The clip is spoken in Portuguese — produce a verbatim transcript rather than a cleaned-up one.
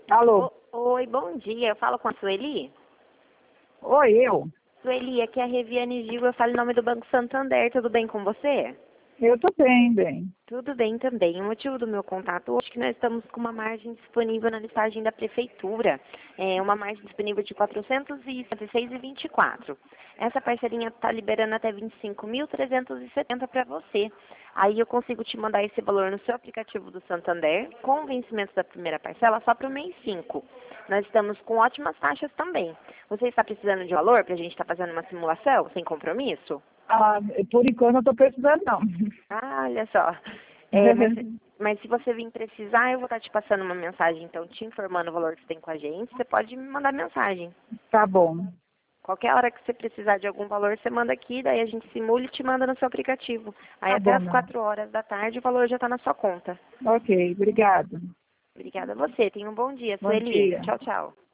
Alô? O- Oi, bom dia. Eu falo com a Sueli? Oi, eu? Sueli, aqui é a Reviane Gil, eu falo em nome do Banco Santander. Tudo bem com você? Eu tô bem, bem. Tudo bem também. O motivo do meu contato hoje é que nós estamos com uma margem disponível na listagem da Prefeitura. É uma margem disponível de quatrocentos e setenta e seis reais e vinte e quatro centavos. Essa parcelinha está liberando até vinte e cinco mil trezentos e setenta para você. Aí eu consigo te mandar esse valor no seu aplicativo do Santander, com o vencimento da primeira parcela só para o mês cinco. Nós estamos com ótimas taxas também. Você está precisando de valor para a gente estar fazendo uma simulação sem compromisso? Ah, por enquanto eu tô precisando não. Ah, olha só. É, mas, mas se você vir precisar, eu vou estar te passando uma mensagem, então, te informando o valor que você tem com a gente. Você pode me mandar mensagem. Tá bom. Qualquer hora que você precisar de algum valor, você manda aqui, daí a gente simula e te manda no seu aplicativo. Aí Tá até bom, às não. quatro horas da tarde o valor já está na sua conta. Ok, obrigado. Obrigada a você. Tenha um bom dia, Bom Sueli. dia. Tchau, tchau.